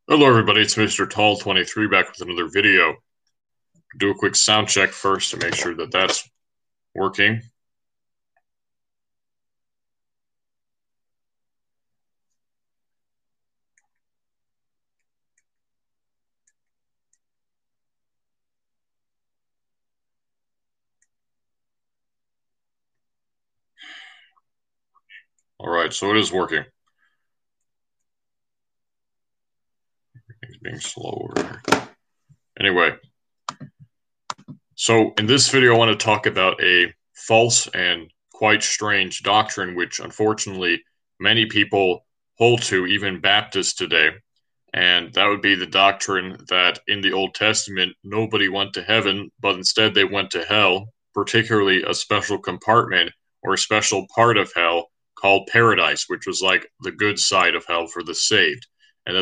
Hello everybody, it's Mr. Tall23 back with another video. Do a quick sound check first to make sure that that's working. Alright, so it is working. It's being slow over here. Anyway, so in this video I want to talk about a false and quite strange doctrine which unfortunately many people hold to, even Baptists today. And that would be the doctrine that in the Old Testament nobody went to heaven, but instead they went to hell, particularly a special compartment or a special part of hell called paradise, which was like the good side of hell for the saved, and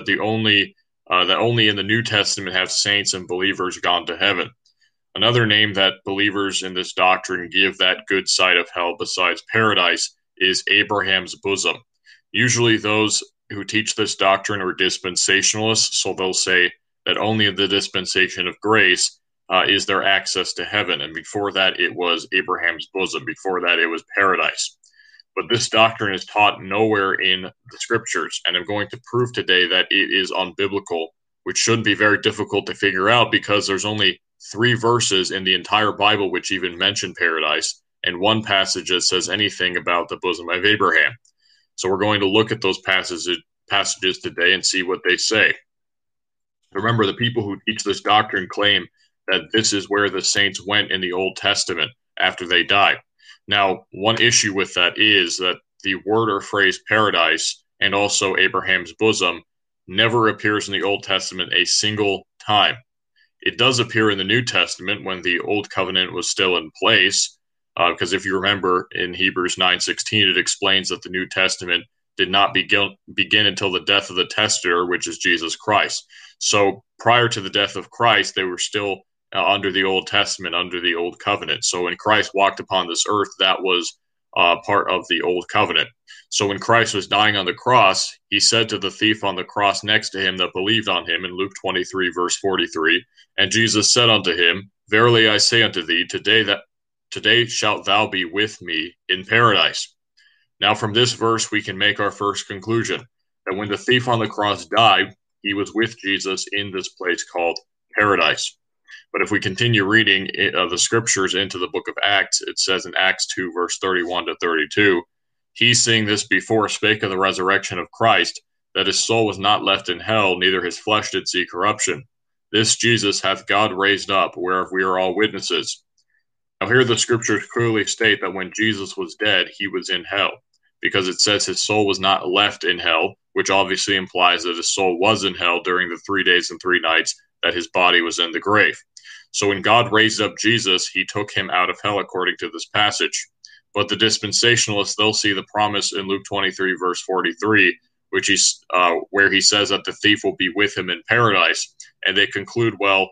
that only in the New Testament have saints and believers gone to heaven. Another name that believers in this doctrine give that good side of hell besides paradise is Abraham's bosom. Usually, those who teach this doctrine are dispensationalists, so they'll say that only in the dispensation of grace is there access to heaven. And before that, it was Abraham's bosom. Before that, it was paradise. But this doctrine is taught nowhere in the scriptures. And I'm going to prove today that it is unbiblical, which shouldn't be very difficult to figure out because there's only 3 verses in the entire Bible which even mention paradise, and one passage that says anything about the bosom of Abraham. So we're going to look at those passages today and see what they say. Remember, the people who teach this doctrine claim that this is where the saints went in the Old Testament after they died. Now, one issue with that is that the word or phrase paradise and also Abraham's bosom never appears in the Old Testament a single time. It does appear in the New Testament when the Old Covenant was still in place, because if you remember in Hebrews 9:16, it explains that the New Testament did not begin until the death of the testator, which is Jesus Christ. So prior to the death of Christ, they were still under the Old Testament, under the Old Covenant. So when Christ walked upon this earth, that was part of the Old Covenant. So when Christ was dying on the cross, he said to the thief on the cross next to him that believed on him in Luke 23, verse 43, and Jesus said unto him, Verily I say unto thee, today shalt thou be with me in paradise. Now, from this verse, we can make our first conclusion that when the thief on the cross died, he was with Jesus in this place called paradise. But if we continue reading the scriptures into the book of Acts, it says in Acts 2, verse 31 to 32, he, seeing this before, spake of the resurrection of Christ, that his soul was not left in hell, neither his flesh did see corruption. This Jesus hath God raised up, whereof we are all witnesses. Now, here the scriptures clearly state that when Jesus was dead, he was in hell, because it says his soul was not left in hell, which obviously implies that his soul was in hell during the 3 days and 3 nights that his body was in the grave. So when God raised up Jesus, he took him out of hell, according to this passage. But the dispensationalists, they'll see the promise in Luke 23, verse 43, where he says that the thief will be with him in paradise. And they conclude, well,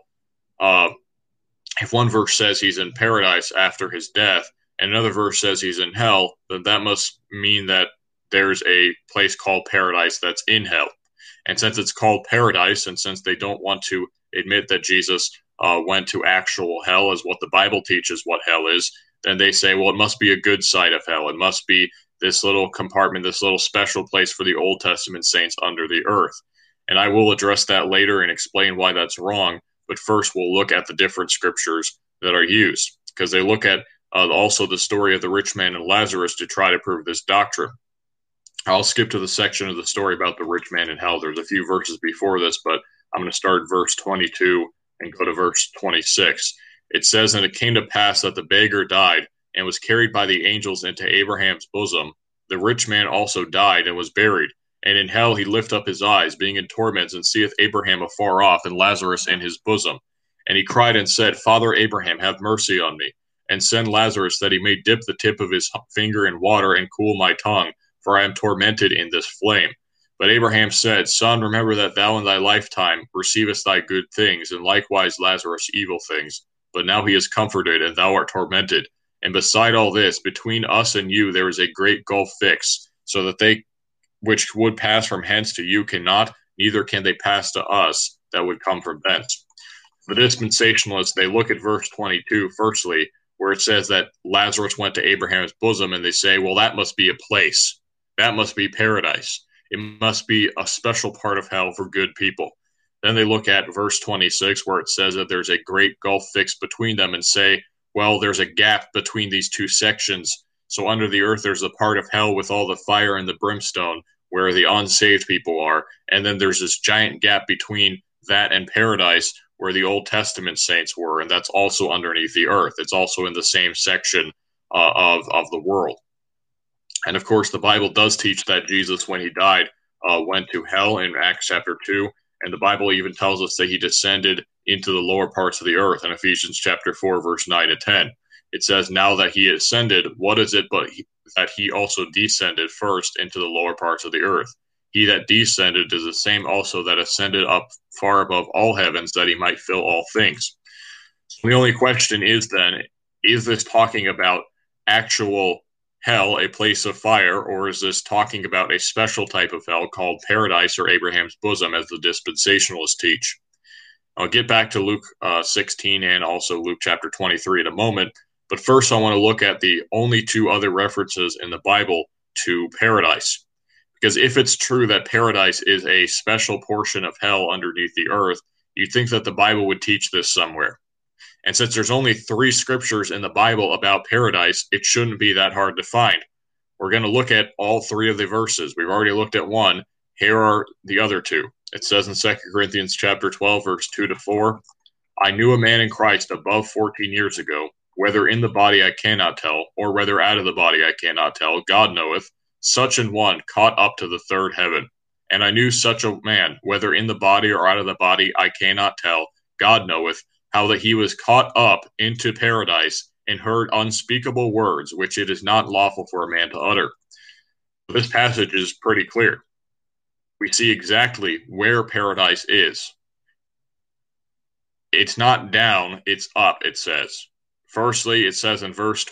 if one verse says he's in paradise after his death, and another verse says he's in hell, then that must mean that there's a place called paradise that's in hell. And since it's called paradise, and since they don't want to admit that Jesus went to actual hell as what the Bible teaches what hell is, then they say, well, it must be a good side of hell. It must be this little compartment, this little special place for the Old Testament saints under the earth. And I will address that later and explain why that's wrong. But first, we'll look at the different scriptures that are used, because they look at also the story of the rich man and Lazarus to try to prove this doctrine. I'll skip to the section of the story about the rich man in hell. There's a few verses before this, but I'm going to start verse 22 and go to verse 26. It says, And it came to pass that the beggar died and was carried by the angels into Abraham's bosom. The rich man also died and was buried. And in hell he lift up his eyes, being in torments, and seeth Abraham afar off, and Lazarus in his bosom. And he cried and said, Father Abraham, have mercy on me, and send Lazarus, that he may dip the tip of his finger in water, and cool my tongue, for I am tormented in this flame. But Abraham said, Son, remember that thou in thy lifetime receivest thy good things, and likewise Lazarus evil things. But now he is comforted, and thou art tormented. And beside all this, between us and you there is a great gulf fixed, so that they which would pass from hence to you cannot, neither can they pass to us that would come from thence. The dispensationalists, they look at verse 22, firstly, where it says that Lazarus went to Abraham's bosom, and they say, well, that must be a place. That must be paradise. It must be a special part of hell for good people. Then they look at verse 26, where it says that there's a great gulf fixed between them, and say, well, there's a gap between these two sections. So under the earth, there's a part of hell with all the fire and the brimstone where the unsaved people are. And then there's this giant gap between that and paradise where the Old Testament saints were. And that's also underneath the earth. It's also in the same section of the world. And of course, the Bible does teach that Jesus, when he died, went to hell in Acts chapter 2. And the Bible even tells us that he descended into the lower parts of the earth in Ephesians chapter 4, verse 9 to 10. It says, now that he ascended, what is it but that he also descended first into the lower parts of the earth? He that descended is the same also that ascended up far above all heavens, that he might fill all things. So the only question is then, is this talking about actual hell, a place of fire, or is this talking about a special type of hell called paradise or Abraham's bosom, as the dispensationalists teach? I'll get back to Luke 16 and also Luke chapter 23 in a moment, but first I want to look at the only two other references in the Bible to paradise. Because if it's true that paradise is a special portion of hell underneath the earth, you'd think that the Bible would teach this somewhere. And since there's only 3 scriptures in the Bible about paradise, it shouldn't be that hard to find. We're going to look at all 3 of the verses. We've already looked at one. Here are the other 2. It says in 2 Corinthians chapter 12, verse 2 to 4, I knew a man in Christ above 14 years ago, whether in the body I cannot tell, or whether out of the body I cannot tell, God knoweth, such an one caught up to the 3rd heaven. And I knew such a man, whether in the body or out of the body I cannot tell, God knoweth, how that he was caught up into paradise and heard unspeakable words, which it is not lawful for a man to utter. This passage is pretty clear. We see exactly where paradise is. It's not down, it's up, it says. Firstly, it says in verse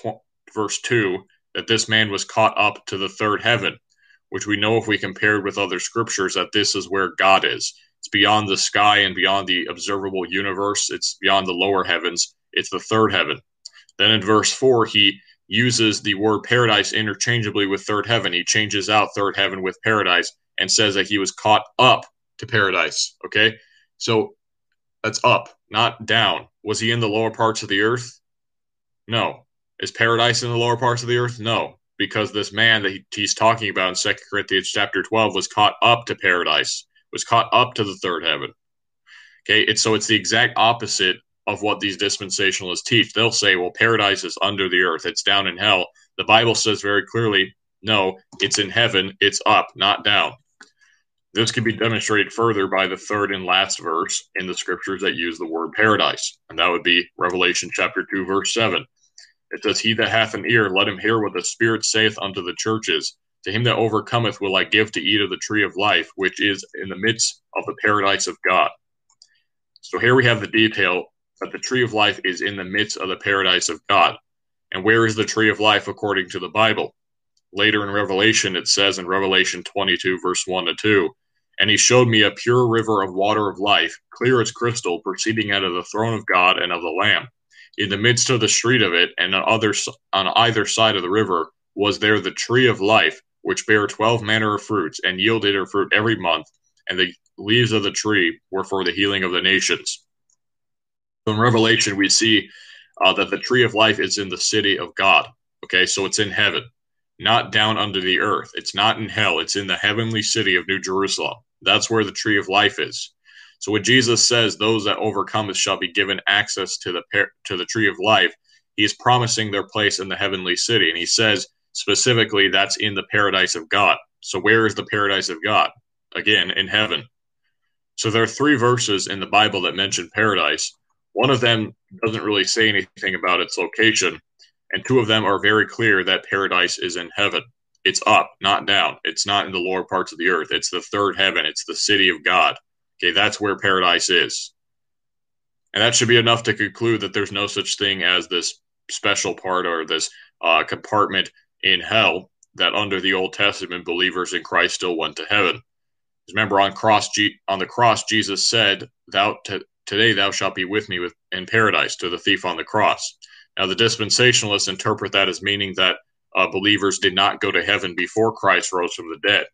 2 that this man was caught up to the 3rd heaven, which we know if we compared with other scriptures that this is where God is. It's beyond the sky and beyond the observable universe. It's beyond the lower heavens. It's the 3rd heaven. Then in verse 4, he uses the word paradise interchangeably with 3rd heaven. He changes out 3rd heaven with paradise and says that he was caught up to paradise. Okay? So that's up, not down. Was he in the lower parts of the earth? No. Is paradise in the lower parts of the earth? No. Because this man that he's talking about in 2 Corinthians chapter 12 was caught up to paradise, was caught up to the 3rd heaven. Okay, so it's the exact opposite of what these dispensationalists teach. They'll say, well, paradise is under the earth, it's down in hell. The Bible says very clearly, no, it's in heaven, it's up, not down. This can be demonstrated further by the 3rd and last verse in the scriptures that use the word paradise, and that would be Revelation chapter 2, verse 7. It says, he that hath an ear, let him hear what the Spirit saith unto the churches. To him that overcometh will I give to eat of the tree of life, which is in the midst of the paradise of God. So here we have the detail that the tree of life is in the midst of the paradise of God. And where is the tree of life according to the Bible? Later in Revelation, it says in Revelation 22, verse 1 to 2, and he showed me a pure river of water of life, clear as crystal, proceeding out of the throne of God and of the Lamb. In the midst of the street of it, and on either side of the river, was there the tree of life, which bare 12 manner of fruits, and yielded her fruit every month, and the leaves of the tree were for the healing of the nations. So in Revelation, we see that the tree of life is in the city of God. Okay, so it's in heaven, not down under the earth. It's not in hell. It's in the heavenly city of New Jerusalem. That's where the tree of life is. So when Jesus says, those that overcome shall be given access to the tree of life, he is promising their place in the heavenly city. And he says specifically that's in the paradise of God. So where is the paradise of God? Again, in heaven. So there are 3 verses in the Bible that mention paradise. One of them doesn't really say anything about its location, and 2 of them are very clear that paradise is in heaven. It's up, not down. It's not in the lower parts of the earth. It's the 3rd heaven. It's the city of God. Okay, that's where paradise is. And that should be enough to conclude that there's no such thing as this special part or this compartment in hell that under the Old Testament believers in Christ still went to heaven. Remember, on the cross, Jesus said, today thou shalt be with me in paradise," to the thief on the cross. Now, the dispensationalists interpret that as meaning that believers did not go to heaven before Christ rose from the dead.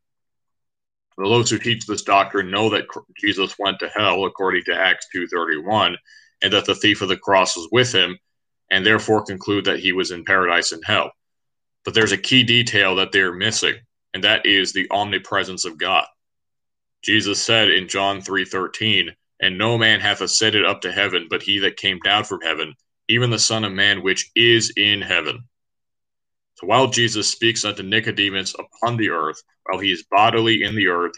Those who teach this doctrine know that Jesus went to hell, according to Acts 2:31, and that the thief of the cross was with him, and therefore conclude that he was in paradise and hell. But there's a key detail that they're missing, and that is the omnipresence of God. Jesus said in John 3:13, "And no man hath ascended up to heaven, but he that came down from heaven, even the Son of Man which is in heaven." So while Jesus speaks unto Nicodemus upon the earth, while he is bodily in the earth,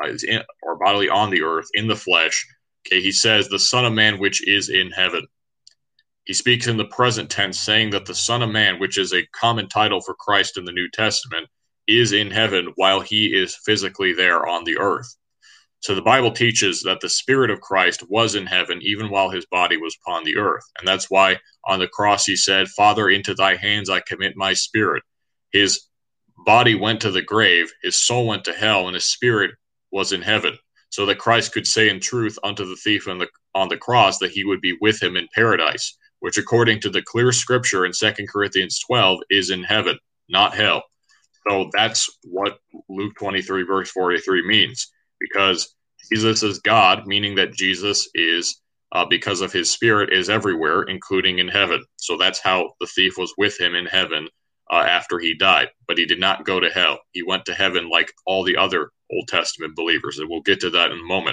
or bodily on the earth in the flesh, okay, he says, "The Son of Man which is in heaven." He speaks in the present tense, saying that the Son of Man, which is a common title for Christ in the New Testament, is in heaven while he is physically there on the earth. So the Bible teaches that the Spirit of Christ was in heaven even while his body was upon the earth. And that's why on the cross he said, "Father, into thy hands I commit my spirit." His body went to the grave, his soul went to hell, and his spirit was in heaven. So that Christ could say in truth unto the thief on the cross that he would be with him in paradise, which according to the clear scripture in 2 Corinthians 12 is in heaven, not hell. So that's what Luke 23 verse 43 means, because Jesus is God, meaning that Jesus is, because of his spirit, is everywhere, including in heaven. So that's how the thief was with him in heaven after he died. But he did not go to hell. He went to heaven like all the other Old Testament believers, and we'll get to that in a moment.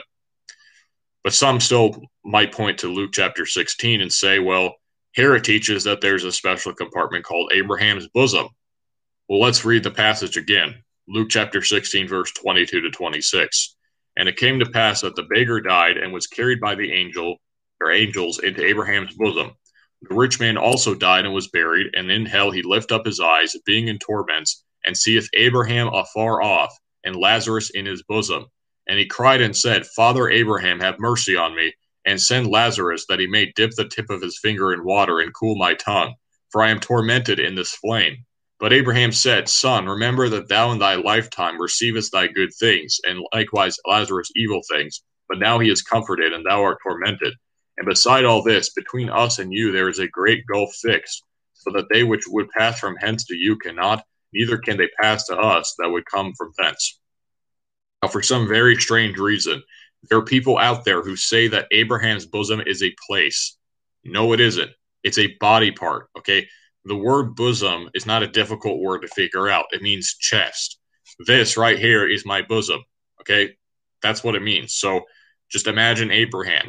But some still might point to Luke chapter 16 and say, well, here it teaches that there's a special compartment called Abraham's bosom. Well, let's read the passage again. Luke chapter 16, verse 22 to 26. "And it came to pass that the beggar died and was carried by the angels into Abraham's bosom. The rich man also died and was buried, and in hell he lift up his eyes, being in torments, and seeth Abraham afar off, and Lazarus in his bosom. And he cried and said, Father Abraham, have mercy on me, and send Lazarus, that he may dip the tip of his finger in water and cool my tongue, for I am tormented in this flame. But Abraham said, Son, remember that thou in thy lifetime receivest thy good things, and likewise Lazarus evil things. But now he is comforted, and thou art tormented. And beside all this, between us and you there is a great gulf fixed, so that they which would pass from hence to you cannot, neither can they pass to us that would come from thence." Now, for some very strange reason, there are people out there who say that Abraham's bosom is a place. No, it isn't. It's a body part, okay? The word bosom is not a difficult word to figure out. It means chest. This right here is my bosom, okay? That's what it means. So just imagine Abraham.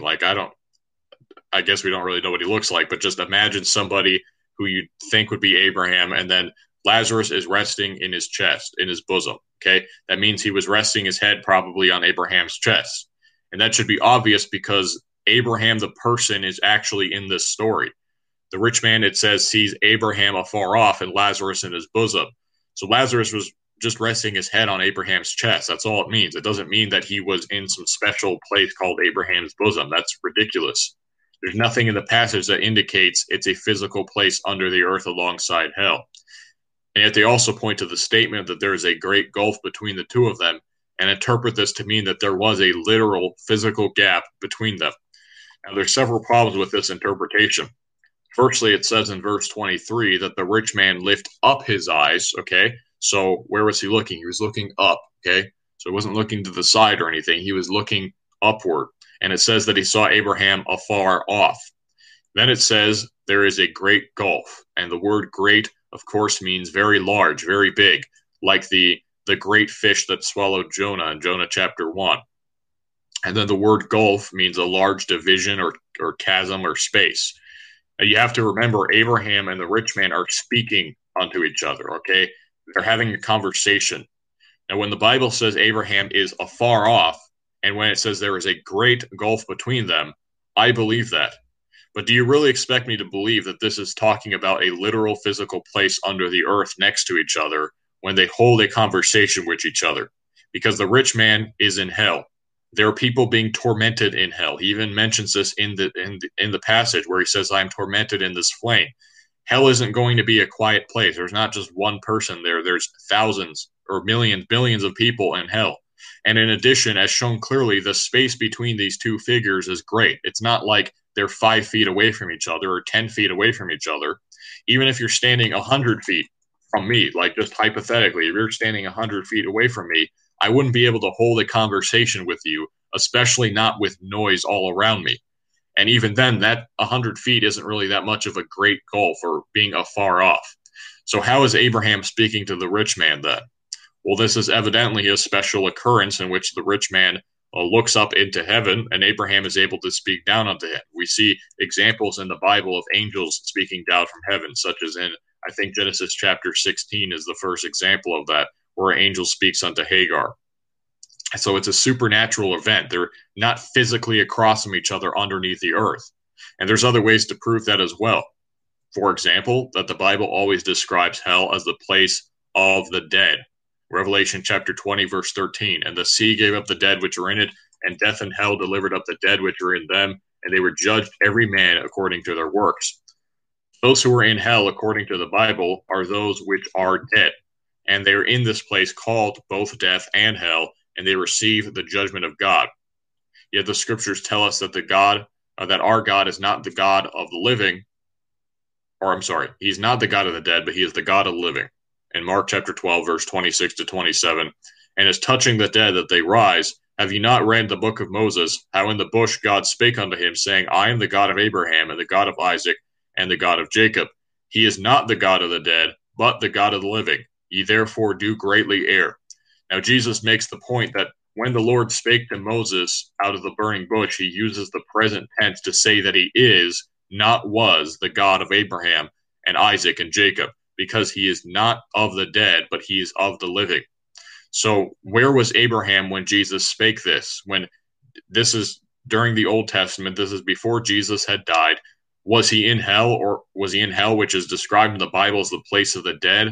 I guess we don't really know what he looks like, but just imagine somebody who you think would be Abraham, and then Lazarus is resting in his chest, in his bosom, okay? That means he was resting his head probably on Abraham's chest. And that should be obvious because Abraham, the person, is actually in this story. The rich man, it says, sees Abraham afar off and Lazarus in his bosom. So Lazarus was just resting his head on Abraham's chest. That's all it means. It doesn't mean that he was in some special place called Abraham's bosom. That's ridiculous. There's nothing in the passage that indicates it's a physical place under the earth alongside hell. And yet they also point to the statement that there is a great gulf between the two of them and interpret this to mean that there was a literal physical gap between them. Now, there's several problems with this interpretation. Firstly, it says in verse 23 that the rich man lift up his eyes, okay? So where was he looking? He was looking up, okay? So he wasn't looking to the side or anything. He was looking upward. And it says that he saw Abraham afar off. Then it says there is a great gulf. And the word great, of course, means very large, very big, like the great fish that swallowed Jonah in Jonah chapter 1. And then the word gulf means a large division or chasm or space. Now, you have to remember Abraham and the rich man are speaking unto each other, okay? They're having a conversation. Now, when the Bible says Abraham is afar off, and when it says there is a great gulf between them, I believe that. But do you really expect me to believe that this is talking about a literal physical place under the earth next to each other when they hold a conversation with each other? Because the rich man is in hell. There are people being tormented in hell. He even mentions this in the passage where he says, I am tormented in this flame. Hell isn't going to be a quiet place. There's not just one person there. There's thousands or millions, billions of people in hell. And in addition, as shown clearly, the space between these two figures is great. It's not like they're 5 feet away from each other or 10 feet away from each other. Even if you're standing 100 feet from me, like just hypothetically, if you're standing 100 feet away from me, I wouldn't be able to hold a conversation with you, especially not with noise all around me. And even then, that 100 feet isn't really that much of a great goal for being afar off. So, how is Abraham speaking to the rich man then? Well, this is evidently a special occurrence in which the rich man looks up into heaven and Abraham is able to speak down unto him. We see examples in the Bible of angels speaking down from heaven, such as in, I think, Genesis chapter 16 is the first example of that, where an angel speaks unto Hagar. So it's a supernatural event. They're not physically across from each other underneath the earth. And there's other ways to prove that as well. For example, that the Bible always describes hell as the place of the dead. Revelation chapter 20, verse 13. And the sea gave up the dead which are in it, and death and hell delivered up the dead which are in them, and they were judged every man according to their works. Those who are in hell, according to the Bible, are those which are dead. And they are in this place called both death and hell, and they receive the judgment of God. Yet the scriptures tell us that that our God is not the God of the living, or I'm sorry, he's not the God of the dead, but he is the God of the living. In Mark chapter 12, verse 26 to 27, and as touching the dead that they rise, have ye not read the book of Moses, how in the bush God spake unto him, saying, I am the God of Abraham, and the God of Isaac, and the God of Jacob. He is not the God of the dead, but the God of the living. Ye therefore do greatly err. Now, Jesus makes the point that when the Lord spake to Moses out of the burning bush, he uses the present tense to say that he is, not was, the God of Abraham and Isaac and Jacob, because he is not of the dead, but he is of the living. So where was Abraham when Jesus spake this? When this is during the Old Testament, this is before Jesus had died. Was he in hell, or was he in hell, which is described in the Bible as the place of the dead?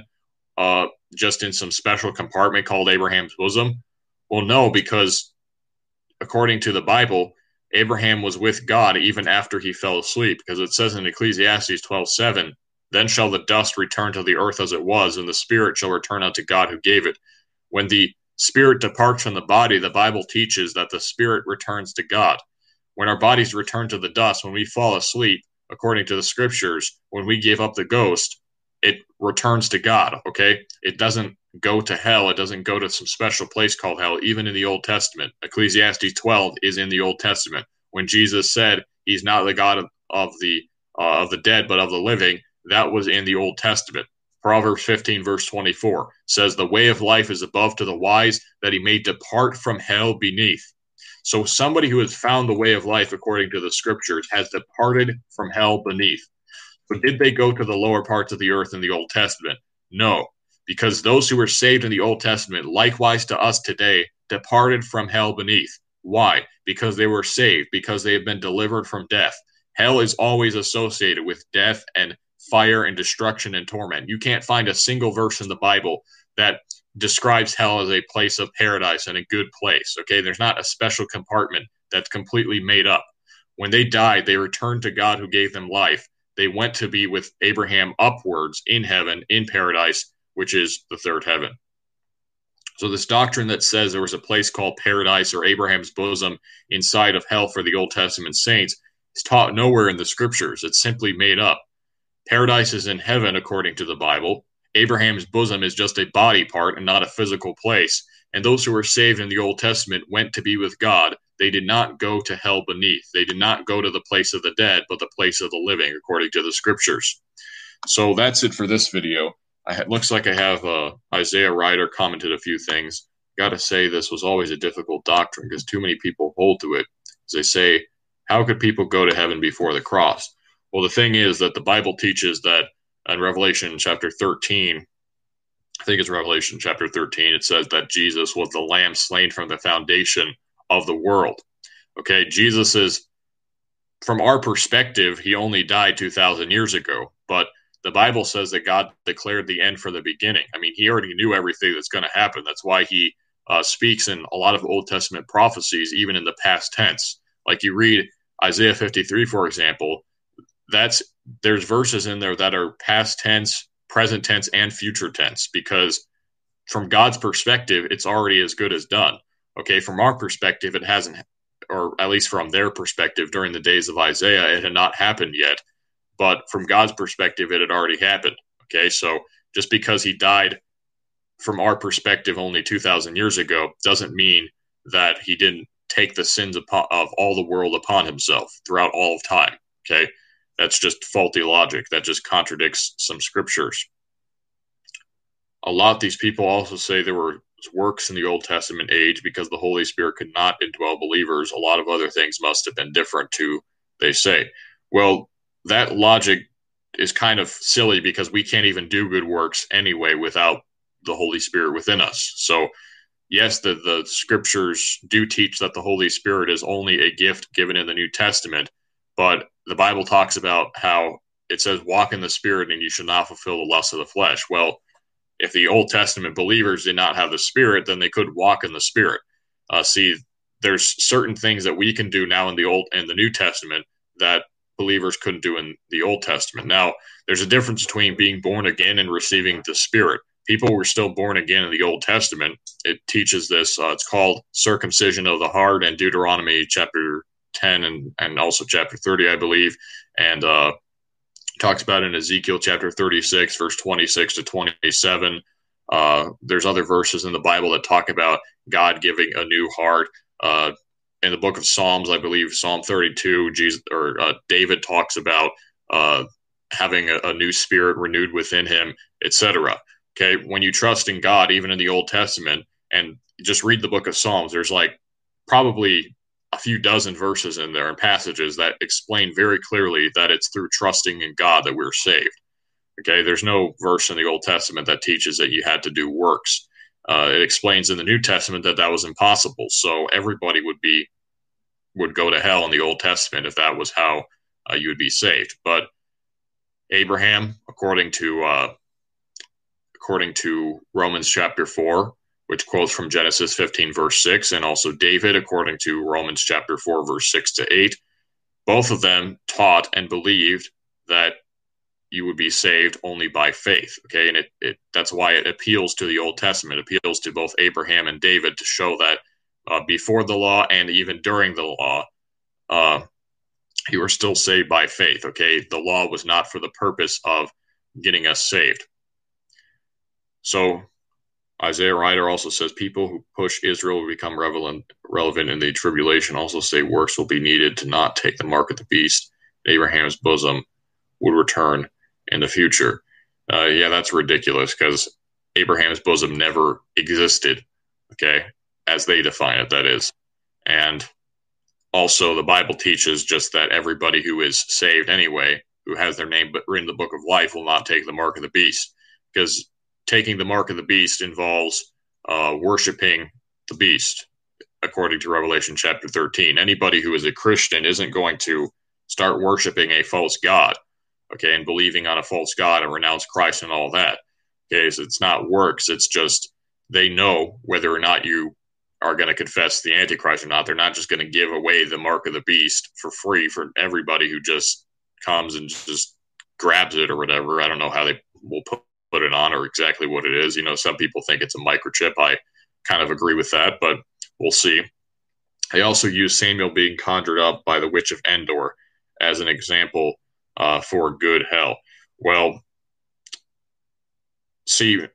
Just in some special compartment called Abraham's bosom? Well, no, because according to the Bible, Abraham was with God even after he fell asleep, because it says in Ecclesiastes 12:7, then shall the dust return to the earth as it was, and the spirit shall return unto God who gave it. When the spirit departs from the body, the Bible teaches that the spirit returns to God. When our bodies return to the dust, when we fall asleep, according to the scriptures, when we give up the ghost, it returns to God, okay? It doesn't go to hell. It doesn't go to some special place called hell, even in the Old Testament. Ecclesiastes 12 is in the Old Testament. When Jesus said he's not the God of the dead, but of the living, that was in the Old Testament. Proverbs 15, verse 24 says, the way of life is above to the wise, that he may depart from hell beneath. So somebody who has found the way of life according to the scriptures has departed from hell beneath. But did they go to the lower parts of the earth in the Old Testament? No, because those who were saved in the Old Testament, likewise to us today, departed from hell beneath. Why? Because they were saved, because they have been delivered from death. Hell is always associated with death and fire and destruction and torment. You can't find a single verse in the Bible that describes hell as a place of paradise and a good place. Okay, there's not a special compartment that's completely made up. When they died, they returned to God who gave them life. They went to be with Abraham upwards in heaven, in paradise, which is the third heaven. So this doctrine that says there was a place called paradise or Abraham's bosom inside of hell for the Old Testament saints is taught nowhere in the scriptures. It's simply made up. Paradise is in heaven, according to the Bible. Abraham's bosom is just a body part and not a physical place. And those who were saved in the Old Testament went to be with God. They did not go to hell beneath. They did not go to the place of the dead, but the place of the living, according to the scriptures. So that's it for this video. Looks like I have Isaiah Ryder commented a few things. Got to say, this was always a difficult doctrine because too many people hold to it. As they say, how could people go to heaven before the cross? Well, the thing is that the Bible teaches that in Revelation chapter 13, I think it's Revelation chapter 13, it says that Jesus was the lamb slain from the foundation of the world. Okay, Jesus is, from our perspective, he only died 2,000 years ago, but the Bible says that God declared the end from the beginning. I mean, he already knew everything that's going to happen. That's why he speaks in a lot of Old Testament prophecies, even in the past tense. Like you read Isaiah 53, for example, there's verses in there that are past tense, present tense, and future tense, because from God's perspective, it's already as good as done. Okay, from our perspective, it hasn't, or at least from their perspective, during the days of Isaiah, it had not happened yet. But from God's perspective, it had already happened. Okay, so just because he died from our perspective only 2,000 years ago doesn't mean that he didn't take the sins of all the world upon himself throughout all of time. Okay, that's just faulty logic. That just contradicts some scriptures. A lot of these people also say there were works in the Old Testament age because the Holy Spirit could not indwell believers. A lot of other things must have been different too, they say. Well, that logic is kind of silly because we can't even do good works anyway without the Holy Spirit within us. So, yes, the scriptures do teach that the Holy Spirit is only a gift given in the New Testament, but the Bible talks about how it says, walk in the Spirit and you should not fulfill the lust of the flesh. Well, if the Old Testament believers did not have the Spirit, then they could walk in the Spirit. See, there's certain things that we can do now in the New Testament that believers couldn't do in the Old Testament. Now, there's a difference between being born again and receiving the Spirit. People were still born again in the Old Testament. It teaches this. It's called circumcision of the heart in Deuteronomy chapter 10 and also chapter 30, I believe. And talks about in Ezekiel chapter 36, verse 26 to 27. There's other verses in the Bible that talk about God giving a new heart. In the book of Psalms, I believe Psalm 32, David talks about having a new spirit renewed within him, etc. Okay, when you trust in God, even in the Old Testament, and just read the book of Psalms, there's like probably a few dozen verses in there and passages that explain very clearly that it's through trusting in God that we're saved. Okay, there's no verse in the Old Testament that teaches that you had to do works. It explains in the New Testament that was impossible. So everybody would go to hell in the Old Testament if that was how you would be saved. But Abraham, according to Romans chapter 4, which quotes from Genesis 15, verse 6, and also David, according to Romans chapter 4, verse 6 to 8. Both of them taught and believed that you would be saved only by faith. Okay, and that's why it appeals to the Old Testament. It appeals to both Abraham and David to show that before the law and even during the law, you were still saved by faith. Okay, the law was not for the purpose of getting us saved. So Isaiah writer also says people who push Israel will become relevant in the tribulation. Also say works will be needed to not take the mark of the beast. Abraham's bosom would return in the future. Yeah, that's ridiculous because Abraham's bosom never existed. Okay, as they define it, that is. And also the Bible teaches just that everybody who is saved anyway, who has their name written in the book of life, will not take the mark of the beast, because taking the mark of the beast involves worshiping the beast, according to Revelation chapter 13. Anybody who is a Christian isn't going to start worshiping a false god, okay, and believing on a false god and renounce Christ and all that. Okay, so it's not works. It's just they know whether or not you are going to confess the Antichrist or not. They're not just going to give away the mark of the beast for free for everybody who just comes and just grabs it or whatever. I don't know how they will put it on or exactly what it is. You know, some people think it's a microchip. I kind of agree with that, but we'll see. They also use Samuel being conjured up by the witch of Endor as an example for good hell. Well, see,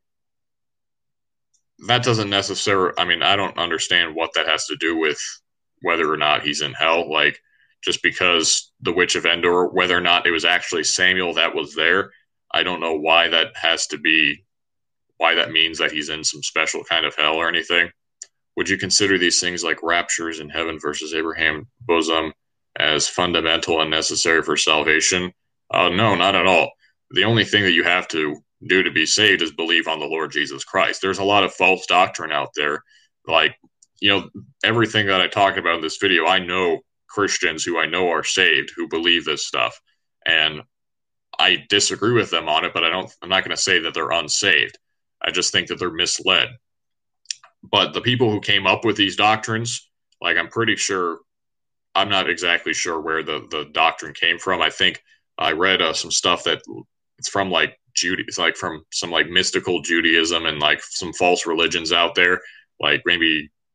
that doesn't necessarily, I mean, I don't understand what that has to do with whether or not he's in hell. Like, just because the witch of Endor, whether or not it was actually Samuel that was there, I don't know why that has to be, why that means that he's in some special kind of hell or anything. Would you consider these things like raptures in heaven versus Abraham's bosom as fundamental and necessary for salvation? No, not at all. The only thing that you have to do to be saved is believe on the Lord Jesus Christ. There's a lot of false doctrine out there. Like, you know, everything that I talked about in this video, I know Christians who I know are saved who believe this stuff. And I disagree with them on it, but I'm not going to say that they're unsaved. I just think that they're misled. But the people who came up with these doctrines, like, I'm pretty sure, I'm not exactly sure where the doctrine came from. I think I read some stuff that it's from like it's like from some like mystical Judaism and like some false religions out there, like maybe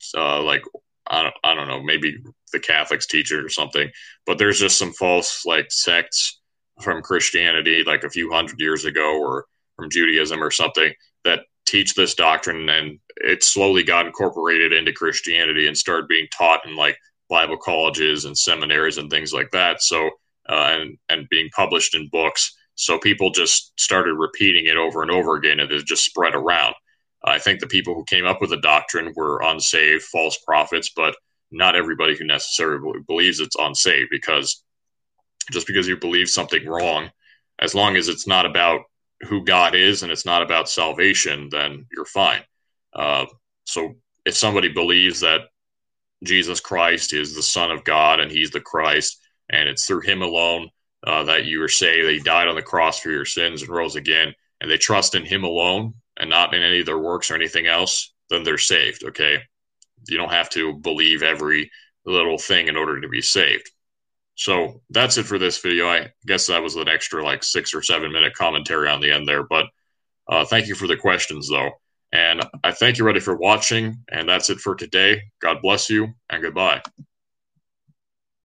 like I don't know, maybe the Catholics teach it or something, but there's just some false like sects from Christianity like a few hundred years ago or from Judaism or something that teach this doctrine, and it slowly got incorporated into Christianity and started being taught in like Bible colleges and seminaries and things like that. So and being published in books. So people just started repeating it over and over again, and it just spread around. I think the people who came up with the doctrine were unsaved, false prophets, but not everybody who necessarily believes it's unsaved, because just because you believe something wrong, as long as it's not about who God is and it's not about salvation, then you're fine. Uh, so if somebody believes that Jesus Christ is the Son of God and He's the Christ, and it's through Him alone that you are saved, that He died on the cross for your sins and rose again, and they trust in Him alone and not in any of their works or anything else, then they're saved. Okay, you don't have to believe every little thing in order to be saved. So that's it for this video. I guess that was an extra like 6 or 7 minute commentary on the end there, but thank you for the questions though. And I thank you, everybody, for watching. And that's it for today. God bless you and goodbye.